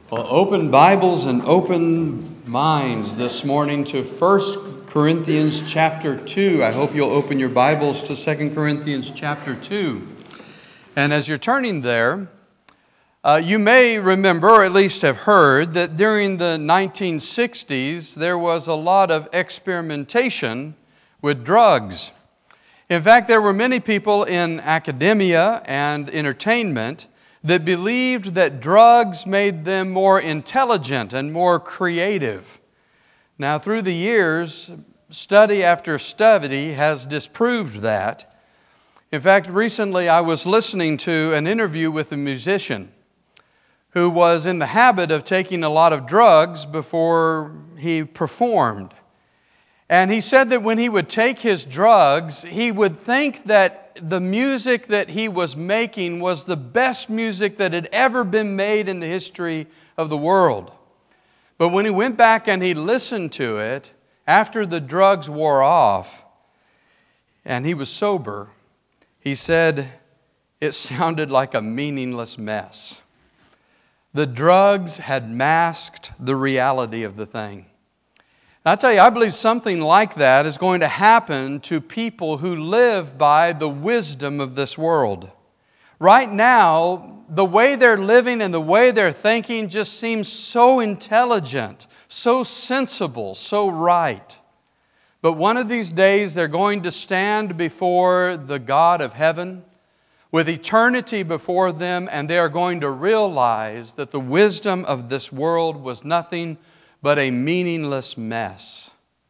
Well, open Bibles and open minds this morning to 1 Corinthians chapter 2. I hope you'll open your Bibles to 2 Corinthians chapter 2. And as you're turning there, you may remember, or at least have heard, that during the 1960s there was a lot of experimentation with drugs. In fact, there were many people in academia and entertainment that believed that drugs made them more intelligent and more creative. Now, through the years, study after study has disproved that. In fact, recently I was listening to an interview with a musician who was in the habit of taking a lot of drugs before he performed. And he said that when he would take his drugs, he would think that the music that he was making was the best music that had ever been made in the history of the world. But when he went back and he listened to it, after the drugs wore off, and he was sober, he said it sounded like a meaningless mess. The drugs had masked the reality of the thing. I tell you, I believe something like that is going to happen to people who live by the wisdom of this world. Right now, the way they're living and the way they're thinking just seems so intelligent, so sensible, so right. But one of these days, they're going to stand before the God of heaven with eternity before them, and they are going to realize that the wisdom of this world was nothing but a meaningless mess.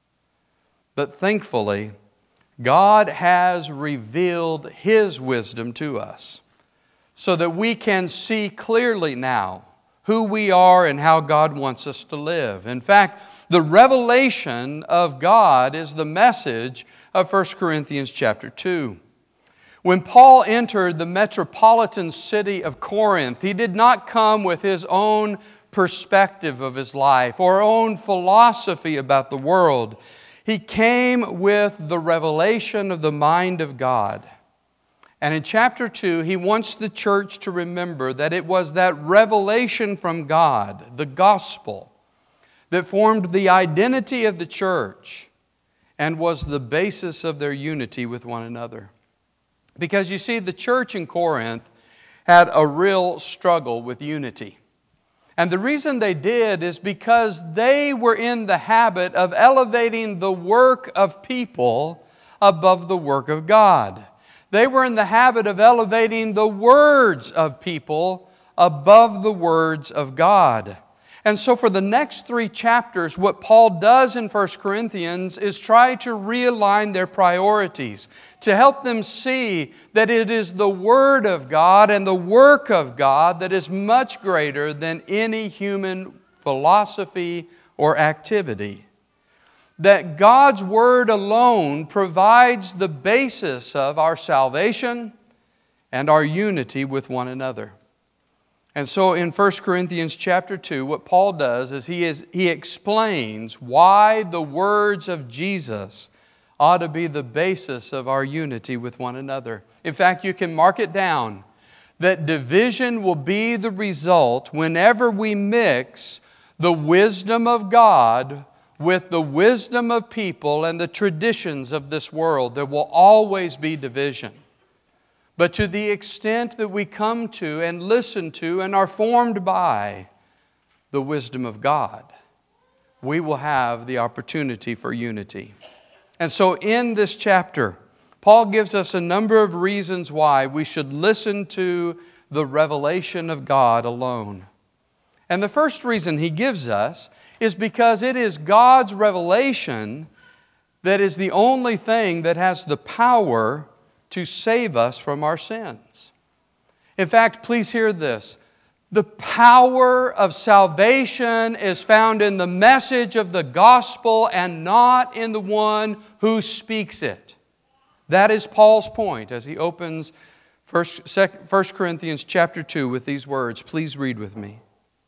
But thankfully, God has revealed His wisdom to us so that we can see clearly now who we are and how God wants us to live. In fact, the revelation of God is the message of 1 Corinthians chapter 2. When Paul entered the metropolitan city of Corinth, he did not come with his own perspective of his life or own philosophy about the world. He came with the revelation of the mind of God. And in chapter 2, he wants the church to remember that it was that revelation from God, the gospel, that formed the identity of the church and was the basis of their unity with one another. Because you see, the church in Corinth had a real struggle with unity. And the reason they did is because they were in the habit of elevating the work of people above the work of God. They were in the habit of elevating the words of people above the words of God. And so for the next 3 chapters, what Paul does in 1 Corinthians is try to realign their priorities, to help them see that it is the Word of God and the work of God that is much greater than any human philosophy or activity. That God's Word alone provides the basis of our salvation and our unity with one another. And so in 1 Corinthians chapter 2, what Paul does is he explains why the words of Jesus ought to be the basis of our unity with one another. In fact, you can mark it down that division will be the result whenever we mix the wisdom of God with the wisdom of people and the traditions of this world. There will always be division. But to the extent that we come to and listen to and are formed by the wisdom of God, we will have the opportunity for unity. And so in this chapter, Paul gives us a number of reasons why we should listen to the revelation of God alone. And the first reason he gives us is because it is God's revelation that is the only thing that has the power to save us from our sins. In fact, please hear this. The power of salvation is found in the message of the gospel and not in the one who speaks it. That is Paul's point as he opens 1 Corinthians chapter 2 with these words. Please read with me.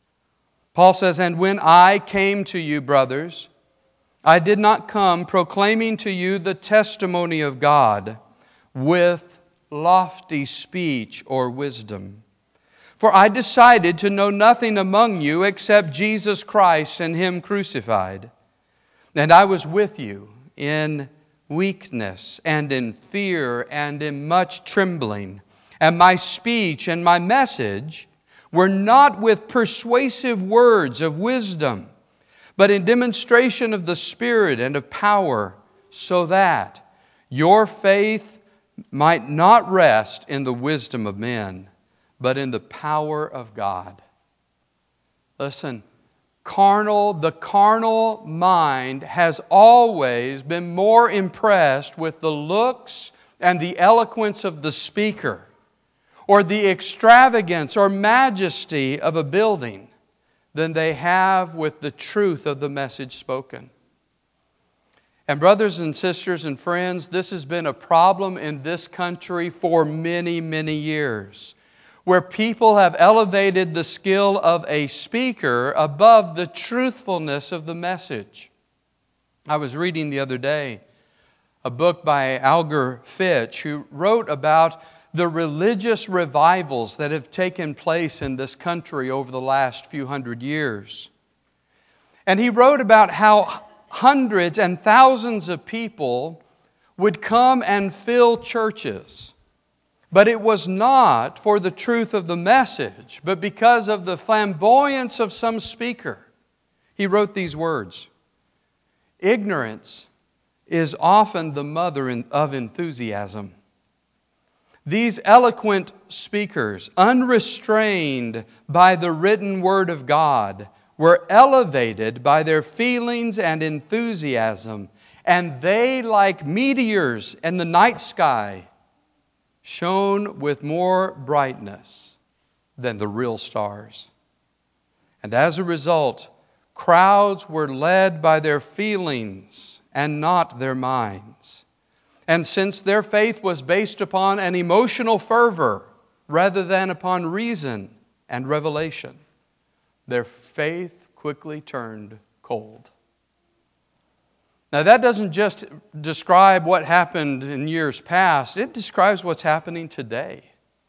Paul says, "And when I came to you, brothers, I did not come proclaiming to you the testimony of God with lofty speech or wisdom. For I decided to know nothing among you except Jesus Christ and Him crucified. And I was with you in weakness and in fear and in much trembling. And my speech and my message were not with persuasive words of wisdom, but in demonstration of the Spirit and of power, so that your faith might not rest in the wisdom of men, but in the power of God. Listen, the carnal mind has always been more impressed with the looks and the eloquence of the speaker, or the extravagance or majesty of a building, than they have with the truth of the message spoken. And brothers and sisters and friends, this has been a problem in this country for many, many years, where people have elevated the skill of a speaker above the truthfulness of the message. I was reading the other day a book by Alger Fitch, who wrote about the religious revivals that have taken place in this country over the last few hundred years. And he wrote about how hundreds and thousands of people would come and fill churches. But it was not for the truth of the message, but because of the flamboyance of some speaker. He wrote these words: "Ignorance is often the mother of enthusiasm. These eloquent speakers, unrestrained by the written Word of God, were elevated by their feelings and enthusiasm, and they, like meteors in the night sky, shone with more brightness than the real stars. And as a result, crowds were led by their feelings and not their minds. And since their faith was based upon an emotional fervor rather than upon reason and revelation, their faith quickly turned cold." Now that doesn't just describe what happened in years past, it describes what's happening today.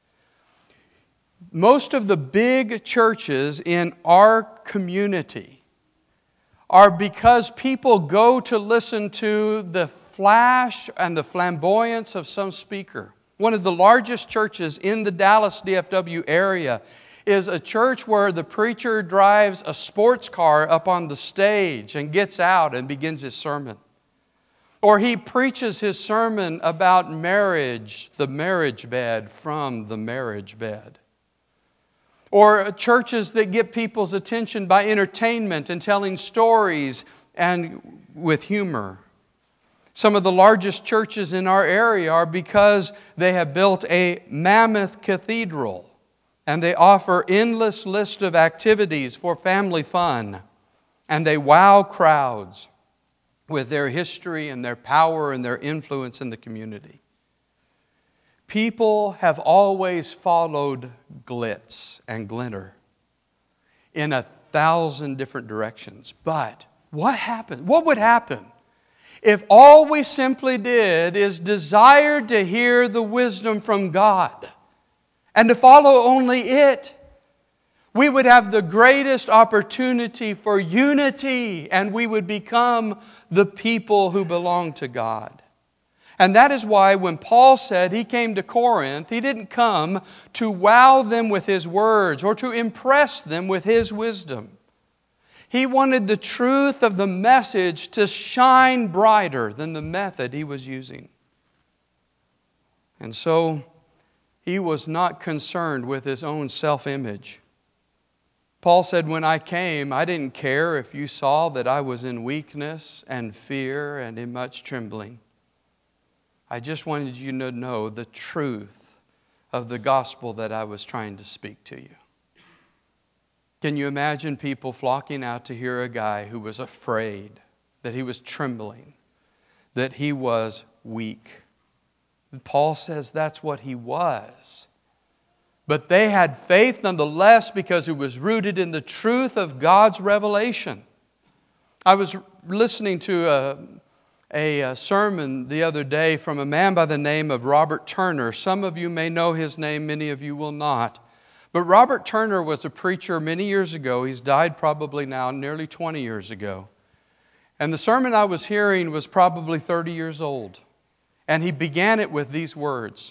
Most of the big churches in our community are because people go to listen to the flash and the flamboyance of some speaker. One of the largest churches in the Dallas DFW area is a church where the preacher drives a sports car up on the stage and gets out and begins his sermon. Or he preaches his sermon about marriage, the marriage bed from the marriage bed. Or churches that get people's attention by entertainment and telling stories and with humor. Some of the largest churches in our area are because they have built a mammoth cathedral and they offer endless list of activities for family fun, and they wow crowds with their history and their power and their influence in the community. People have always followed glitz and glitter in 1,000 different directions. But what happened? What would happen if all we simply did is desire to hear the wisdom from God and to follow only it? We would have the greatest opportunity for unity, and we would become the people who belong to God. And that is why when Paul said he came to Corinth, he didn't come to wow them with his words or to impress them with his wisdom. He wanted the truth of the message to shine brighter than the method he was using. And so he was not concerned with his own self-image. Paul said, "When I came, I didn't care if you saw that I was in weakness and fear and in much trembling. I just wanted you to know the truth of the gospel that I was trying to speak to you." Can you imagine people flocking out to hear a guy who was afraid, that he was trembling, that he was weak? Paul says that's what he was. But they had faith nonetheless because it was rooted in the truth of God's revelation. I was listening to a sermon the other day from a man by the name of Robert Turner. Some of you may know his name, many of you will not. But Robert Turner was a preacher many years ago. He's died probably now nearly 20 years ago. And the sermon I was hearing was probably 30 years old. And he began it with these words.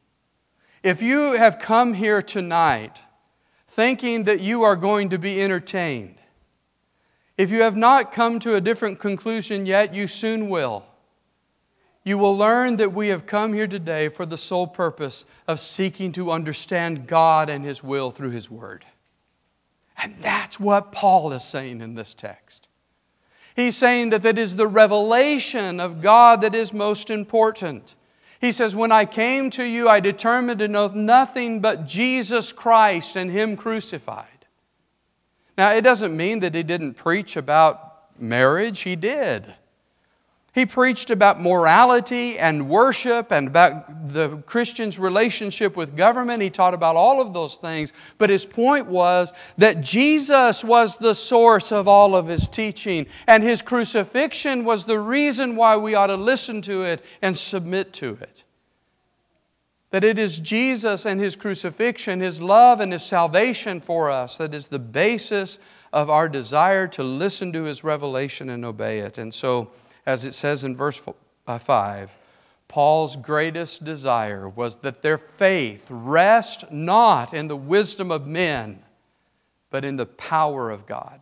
If you have come here tonight thinking that you are going to be entertained, if you have not come to a different conclusion yet, you soon will. You will learn that we have come here today for the sole purpose of seeking to understand God and His will through His Word. And that's what Paul is saying in this text. He's saying that it is the revelation of God that is most important. He says, when I came to you, I determined to know nothing but Jesus Christ and Him crucified. Now, it doesn't mean that he didn't preach about marriage. He did. He preached about morality and worship and about the Christian's relationship with government. He taught about all of those things. But his point was that Jesus was the source of all of His teaching. And His crucifixion was the reason why we ought to listen to it and submit to it. That it is Jesus and His crucifixion, His love and His salvation for us that is the basis of our desire to listen to His revelation and obey it. And so, as it says in verse 5, Paul's greatest desire was that their faith rest not in the wisdom of men, but in the power of God.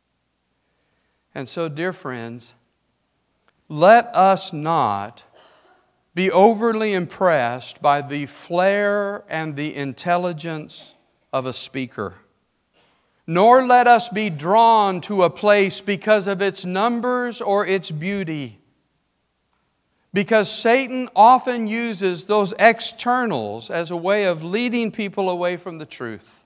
And so, dear friends, let us not be overly impressed by the flair and the intelligence of a speaker. Nor let us be drawn to a place because of its numbers or its beauty. Because Satan often uses those externals as a way of leading people away from the truth.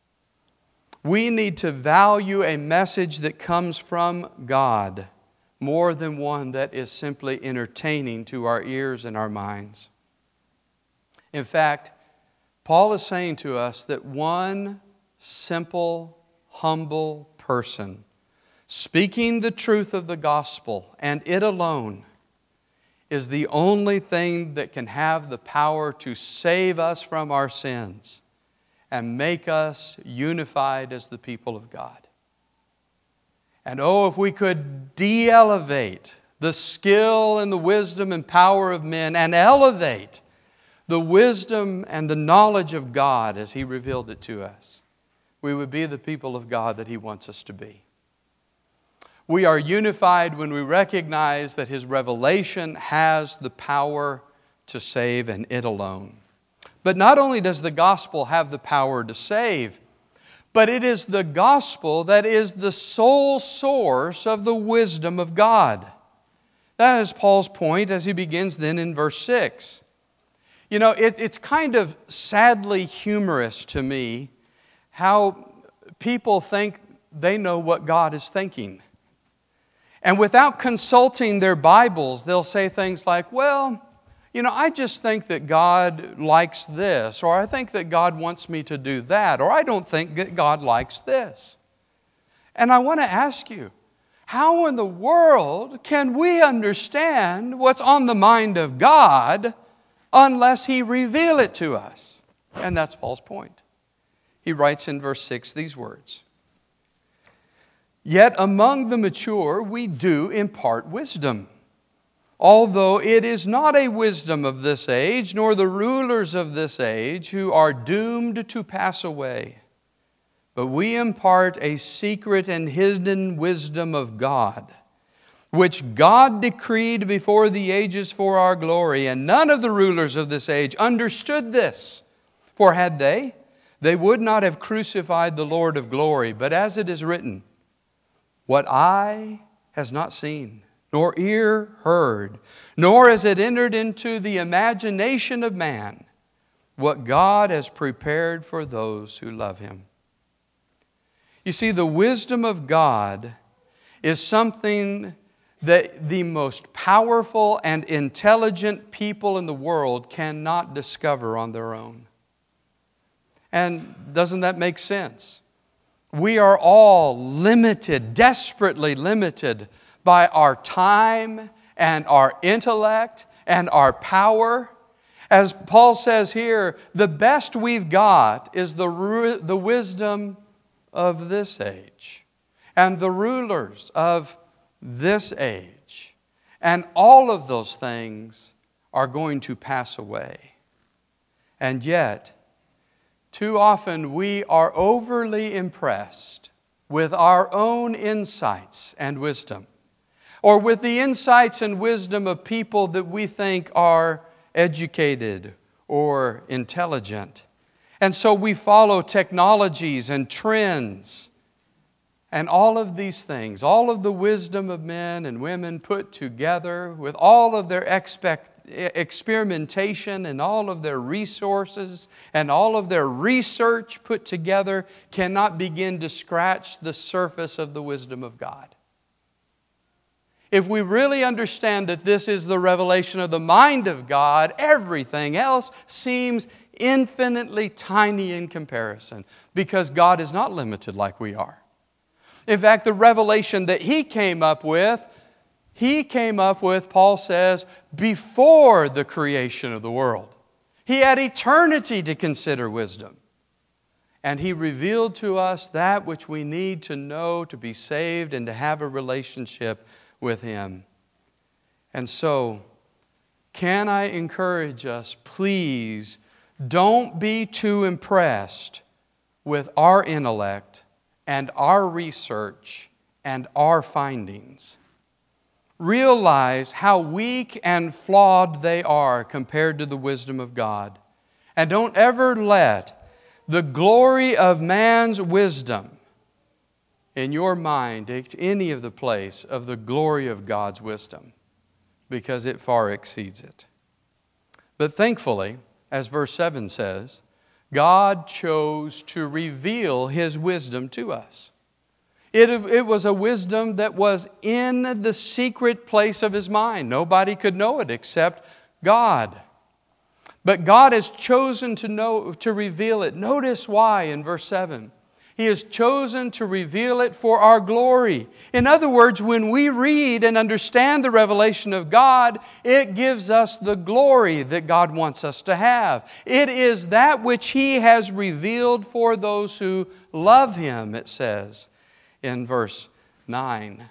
We need to value a message that comes from God more than one that is simply entertaining to our ears and our minds. In fact, Paul is saying to us that one simple, humble person speaking the truth of the gospel and it alone is the only thing that can have the power to save us from our sins and make us unified as the people of God. And oh, if we could de-elevate the skill and the wisdom and power of men and elevate the wisdom and the knowledge of God as He revealed it to us, we would be the people of God that He wants us to be. We are unified when we recognize that His revelation has the power to save and it alone. But not only does the gospel have the power to save, but it is the gospel that is the sole source of the wisdom of God. That is Paul's point as he begins then in verse 6. You know, it's kind of sadly humorous to me how people think they know what God is thinking. And without consulting their Bibles, they'll say things like, well, you know, I just think that God likes this, or I think that God wants me to do that, or I don't think that God likes this. And I want to ask you, how in the world can we understand what's on the mind of God unless He reveal it to us? And that's Paul's point. He writes in verse 6 these words, "Yet among the mature we do impart wisdom. Although it is not a wisdom of this age, nor the rulers of this age who are doomed to pass away. But we impart a secret and hidden wisdom of God, which God decreed before the ages for our glory. And none of the rulers of this age understood this. For had they would not have crucified the Lord of glory. But as it is written, what eye has not seen, nor ear heard, nor has it entered into the imagination of man, what God has prepared for those who love Him." You see, the wisdom of God is something that the most powerful and intelligent people in the world cannot discover on their own. And doesn't that make sense? We are all limited, desperately limited by our time and our intellect and our power. As Paul says here, the best we've got is the wisdom of this age and the rulers of this age. And all of those things are going to pass away. And yet, too often we are overly impressed with our own insights and wisdom, or with the insights and wisdom of people that we think are educated or intelligent. And so we follow technologies and trends and all of these things, all of the wisdom of men and women put together with all of their experimentation and all of their resources and all of their research put together cannot begin to scratch the surface of the wisdom of God. If we really understand that this is the revelation of the mind of God, everything else seems infinitely tiny in comparison, because God is not limited like we are. In fact, the revelation that He came up with, Paul says, before the creation of the world. He had eternity to consider wisdom. And He revealed to us that which we need to know to be saved and to have a relationship with Him. And so, can I encourage us, please, don't be too impressed with our intellect and our research and our findings. Realize how weak and flawed they are compared to the wisdom of God. And don't ever let the glory of man's wisdom in your mind take any of the place of the glory of God's wisdom, because it far exceeds it. But thankfully, as verse 7 says, God chose to reveal His wisdom to us. It was a wisdom that was in the secret place of His mind. Nobody could know it except God. But God has chosen to reveal it. Notice why in verse 7. He has chosen to reveal it for our glory. In other words, when we read and understand the revelation of God, it gives us the glory that God wants us to have. It is that which He has revealed for those who love Him, it says in verse 9.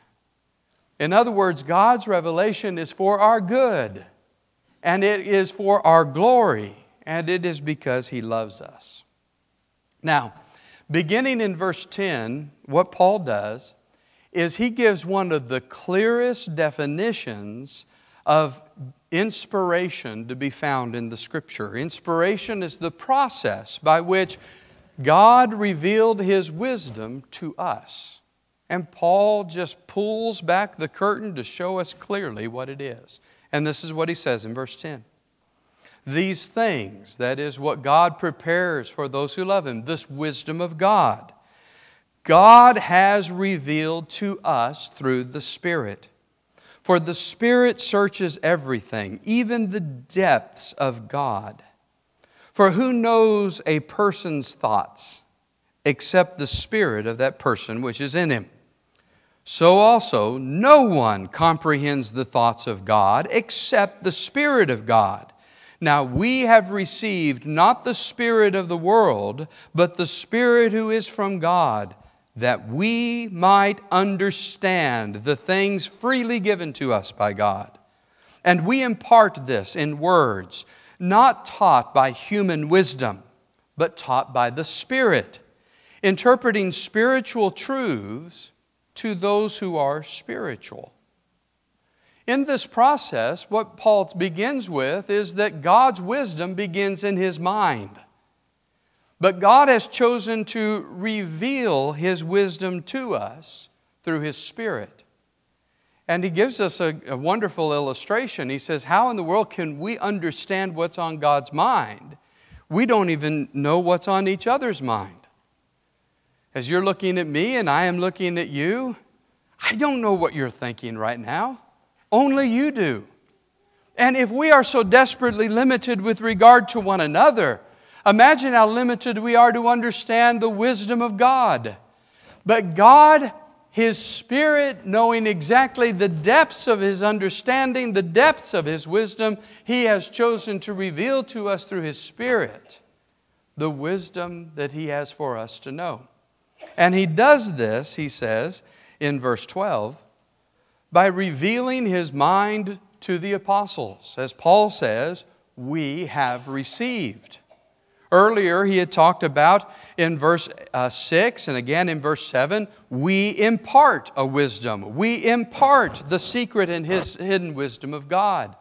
In other words, God's revelation is for our good, and it is for our glory, and it is because He loves us. Now, beginning in verse 10, what Paul does is he gives one of the clearest definitions of inspiration to be found in the Scripture. Inspiration is the process by which God revealed His wisdom to us. And Paul just pulls back the curtain to show us clearly what it is. And this is what he says in verse 10. These things, that is what God prepares for those who love Him, this wisdom of God, God has revealed to us through the Spirit. For the Spirit searches everything, even the depths of God. For who knows a person's thoughts except the spirit of that person which is in him? So also, no one comprehends the thoughts of God except the Spirit of God. Now we have received not the spirit of the world, but the Spirit who is from God, that we might understand the things freely given to us by God. And we impart this in words, not taught by human wisdom, but taught by the Spirit, interpreting spiritual truths to those who are spiritual. In this process, what Paul begins with is that God's wisdom begins in His mind. But God has chosen to reveal His wisdom to us through His Spirit. And He gives us a wonderful illustration. He says, how in the world can we understand what's on God's mind? We don't even know what's on each other's mind. As you're looking at me and I am looking at you, I don't know what you're thinking right now. Only you do. And if we are so desperately limited with regard to one another, imagine how limited we are to understand the wisdom of God. But God His Spirit, knowing exactly the depths of His understanding, the depths of His wisdom, He has chosen to reveal to us through His Spirit the wisdom that He has for us to know. And He does this, he says in verse 12, by revealing His mind to the apostles. As Paul says, we have received. Earlier he had talked about in verse 6 and again in verse 7, we impart a wisdom. We impart the secret and His hidden wisdom of God.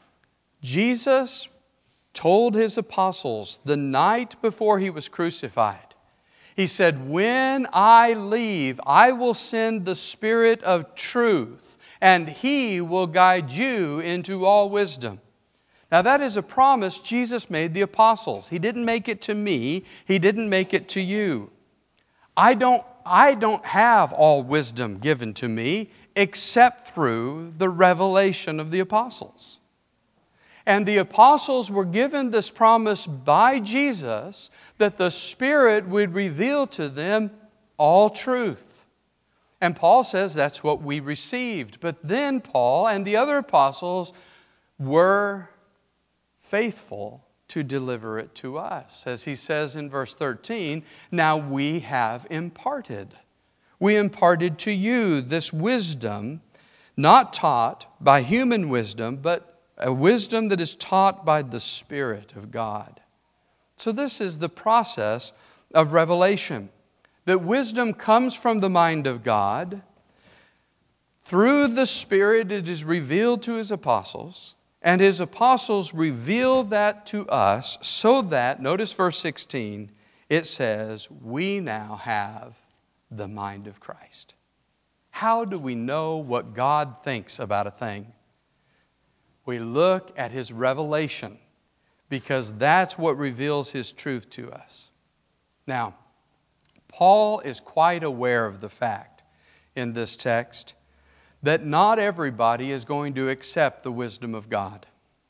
Jesus told His apostles the night before He was crucified, He said, when I leave, I will send the Spirit of truth, and He will guide you into all wisdom. Now that is a promise Jesus made the apostles. He didn't make it to me. He didn't make it to you. I don't have all wisdom given to me except through the revelation of the apostles. And the apostles were given this promise by Jesus that the Spirit would reveal to them all truth. And Paul says that's what we received. But then Paul and the other apostles were faithful to deliver it to us. As he says in verse 13, now we have imparted. We imparted to you this wisdom, not taught by human wisdom, but a wisdom that is taught by the Spirit of God. So this is the process of revelation. That wisdom comes from the mind of God. Through the Spirit it is revealed to His apostles. And His apostles reveal that to us so that, notice verse 16, it says, we now have the mind of Christ. How do we know what God thinks about a thing? We look at His revelation, because that's what reveals His truth to us. Now, Paul is quite aware of the fact in this text that not everybody is going to accept the wisdom of God.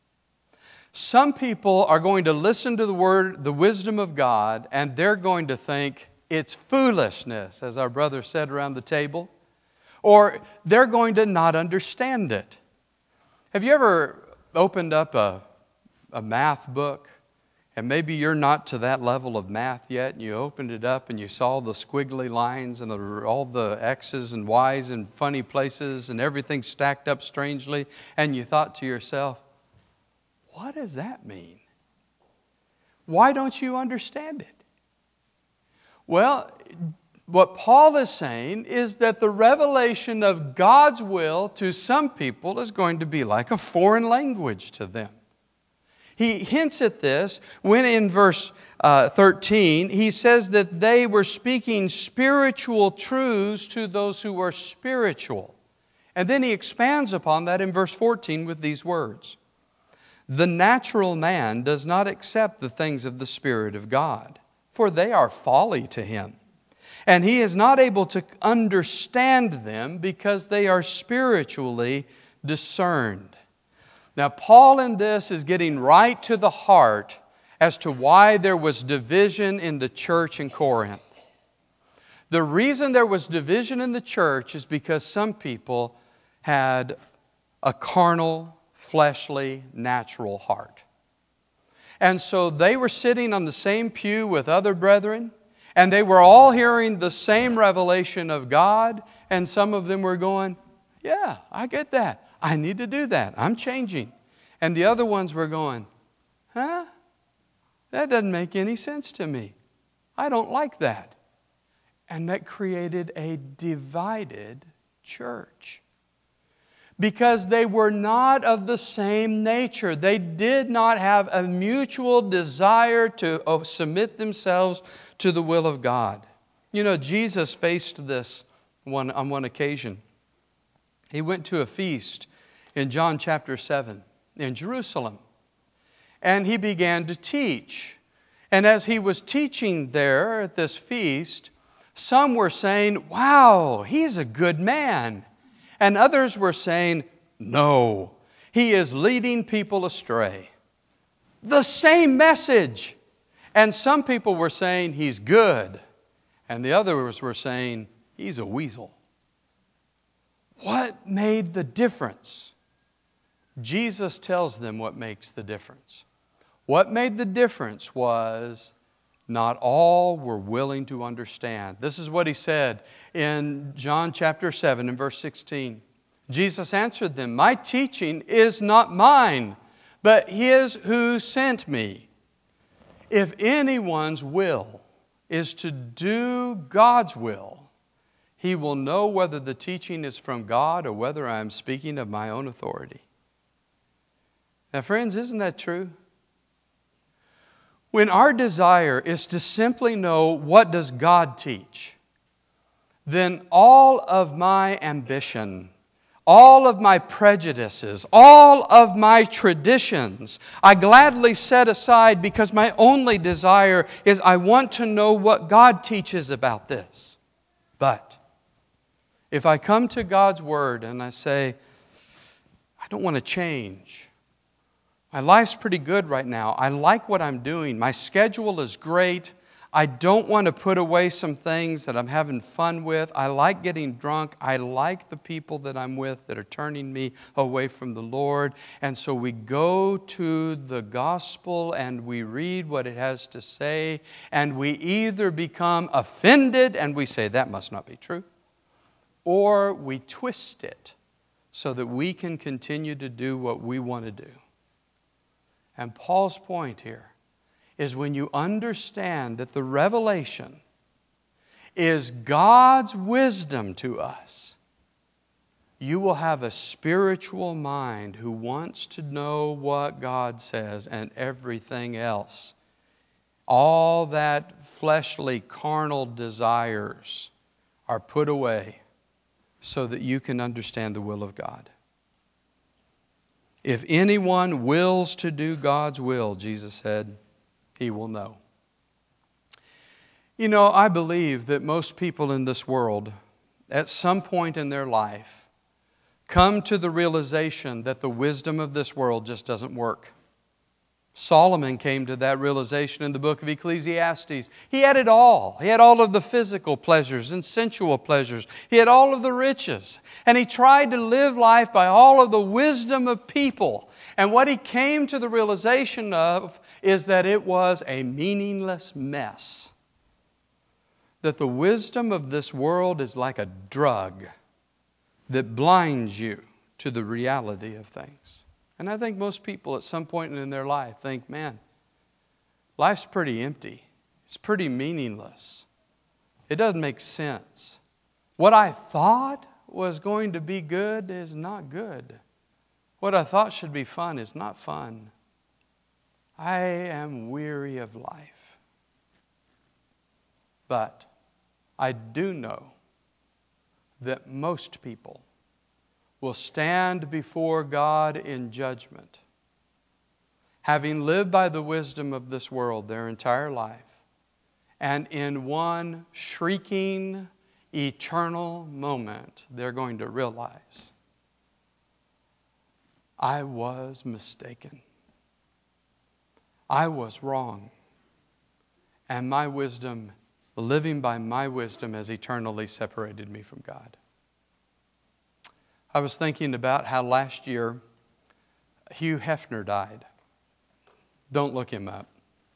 Some people are going to listen to the wisdom of God, and they're going to think it's foolishness, as our brother said around the table, or they're going to not understand it. Have you ever opened up a math book, and maybe you're not to that level of math yet, and you opened it up and you saw the squiggly lines and all the X's and Y's in funny places and everything stacked up strangely, and you thought to yourself, what does that mean? Why don't you understand it? Well, what Paul is saying is that the revelation of God's will to some people is going to be like a foreign language to them. He hints at this when in verse 13 he says that they were speaking spiritual truths to those who were spiritual. And then he expands upon that in verse 14 with these words. The natural man does not accept the things of the Spirit of God, for they are folly to him. And he is not able to understand them because they are spiritually discerned. Now, Paul in this is getting right to the heart as to why there was division in the church in Corinth. The reason there was division in the church is because some people had a carnal, fleshly, natural heart. And so they were sitting on the same pew with other brethren, and they were all hearing the same revelation of God, and some of them were going, yeah, I get that. I need to do that. I'm changing. And the other ones were going, huh? That doesn't make any sense to me. I don't like that. And that created a divided church. Because they were not of the same nature. They did not have a mutual desire to submit themselves to the will of God. You know, Jesus faced this on one occasion. He went to a feast in John chapter 7 in Jerusalem. And He began to teach. And as He was teaching there at this feast, some were saying, wow, he's a good man. And others were saying, no, he is leading people astray. The same message. And some people were saying, he's good. And the others were saying, he's a weasel. What made the difference? Jesus tells them what makes the difference. What made the difference was not all were willing to understand. This is what He said in John chapter 7 and verse 16. Jesus answered them, "My teaching is not mine, but His who sent me. If anyone's will is to do God's will, he will know whether the teaching is from God or whether I am speaking of my own authority." Now, friends, isn't that true? When our desire is to simply know what does God teach, then all of my ambition, all of my prejudices, all of my traditions, I gladly set aside because my only desire is I want to know what God teaches about this. But if I come to God's Word and I say, I don't want to change. My life's pretty good right now. I like what I'm doing. My schedule is great. I don't want to put away some things that I'm having fun with. I like getting drunk. I like the people that I'm with that are turning me away from the Lord. And so we go to the gospel and we read what it has to say. And we either become offended and we say, that must not be true. Or we twist it so that we can continue to do what we want to do. And Paul's point here is when you understand that the revelation is God's wisdom to us, you will have a spiritual mind who wants to know what God says and everything else. All that fleshly, carnal desires are put away so that you can understand the will of God. If anyone wills to do God's will, Jesus said, he will know. You know, I believe that most people in this world, at some point in their life, come to the realization that the wisdom of this world just doesn't work. Solomon came to that realization in the book of Ecclesiastes. He had it all. He had all of the physical pleasures and sensual pleasures. He had all of the riches. And he tried to live life by all of the wisdom of people. And what he came to the realization of is that it was a meaningless mess. That the wisdom of this world is like a drug that blinds you to the reality of things. And I think most people at some point in their life think, man, life's pretty empty. It's pretty meaningless. It doesn't make sense. What I thought was going to be good is not good. What I thought should be fun is not fun. I am weary of life. But I do know that most people will stand before God in judgment, having lived by the wisdom of this world their entire life, and in one shrieking, eternal moment, they're going to realize, I was mistaken. I was wrong. And my wisdom, living by my wisdom, has eternally separated me from God. I was thinking about how last year Hugh Hefner died. Don't look him up.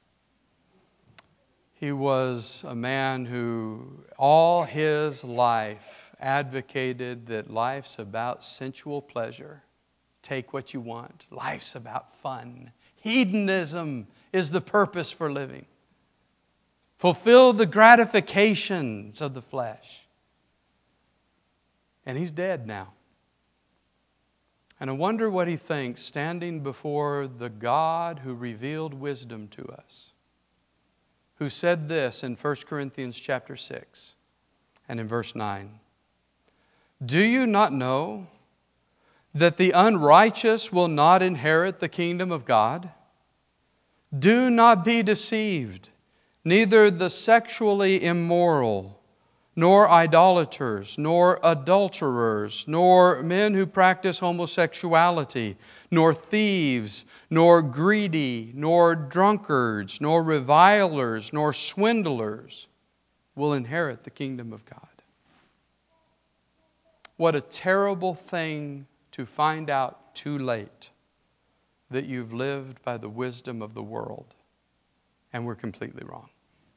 He was a man who all his life advocated that life's about sensual pleasure. Take what you want. Life's about fun. Hedonism is the purpose for living. Fulfill the gratifications of the flesh. And he's dead now. And I wonder what he thinks standing before the God who revealed wisdom to us, who said this in 1 Corinthians chapter 6 and in verse 9. Do you not know that the unrighteous will not inherit the kingdom of God? Do not be deceived. Neither the sexually immoral, nor idolaters, nor adulterers, nor men who practice homosexuality, nor thieves, nor greedy, nor drunkards, nor revilers, nor swindlers will inherit the kingdom of God. What a terrible thing to find out too late that you've lived by the wisdom of the world and we're completely wrong.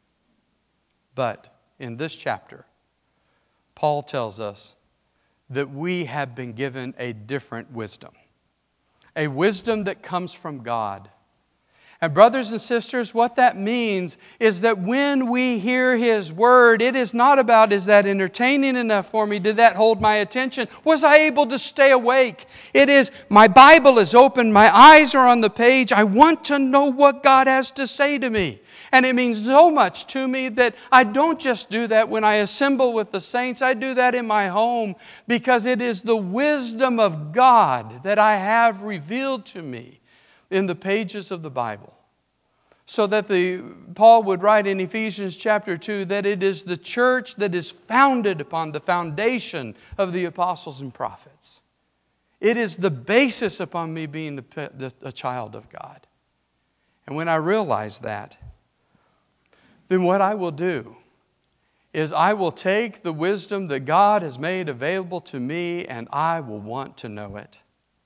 But in this chapter, Paul tells us that we have been given a different wisdom. A wisdom that comes from God. And brothers and sisters, what that means is that when we hear His Word, it is not about, is that entertaining enough for me? Did that hold my attention? Was I able to stay awake? It is, my Bible is open, my eyes are on the page, I want to know what God has to say to me. And it means so much to me that I don't just do that when I assemble with the saints, I do that in my home because it is the wisdom of God that I have revealed to me in the pages of the Bible. So that Paul would write in Ephesians chapter 2 that it is the church that is founded upon the foundation of the apostles and prophets. It is the basis upon me being a child of God. And when I realize that, then what I will do is I will take the wisdom that God has made available to me and I will want to know it.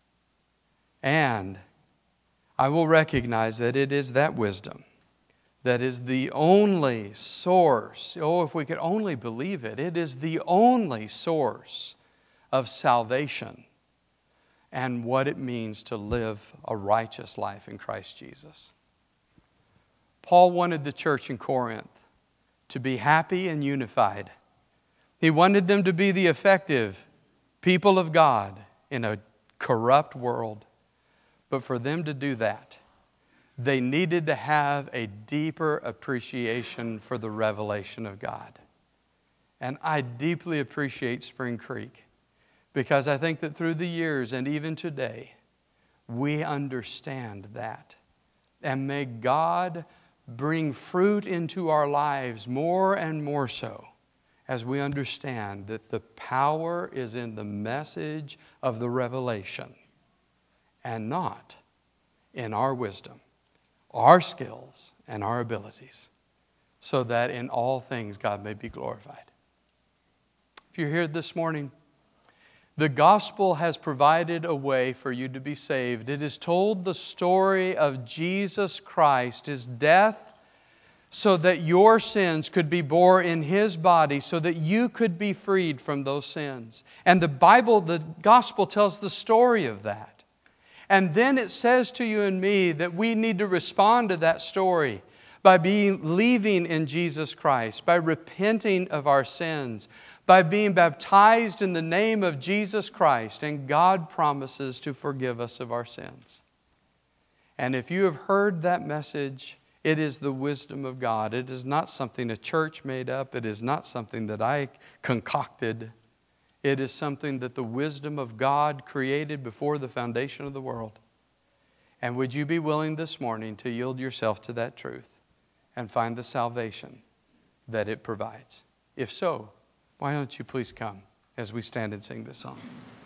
And I will recognize that it is that wisdom that is the only source. Oh, if we could only believe it. It is the only source of salvation and what it means to live a righteous life in Christ Jesus. Paul wanted the church in Corinth to be happy and unified. He wanted them to be the effective people of God in a corrupt world. But for them to do that, they needed to have a deeper appreciation for the revelation of God. And I deeply appreciate Spring Creek because I think that through the years and even today, we understand that. And may God bring fruit into our lives more and more so as we understand that the power is in the message of the revelation and not in our wisdom, our skills, and our abilities, so that in all things God may be glorified. If you're here this morning, the gospel has provided a way for you to be saved. It has told the story of Jesus Christ, His death, so that your sins could be bore in His body, so that you could be freed from those sins. And the Bible, the gospel, tells the story of that. And then it says to you and me that we need to respond to that story by believing in Jesus Christ, by repenting of our sins, by being baptized in the name of Jesus Christ, and God promises to forgive us of our sins. And if you have heard that message, it is the wisdom of God. It is not something a church made up. It is not something that I concocted. It is something that the wisdom of God created before the foundation of the world. And would you be willing this morning to yield yourself to that truth and find the salvation that it provides? If so, why don't you please come as we stand and sing this song?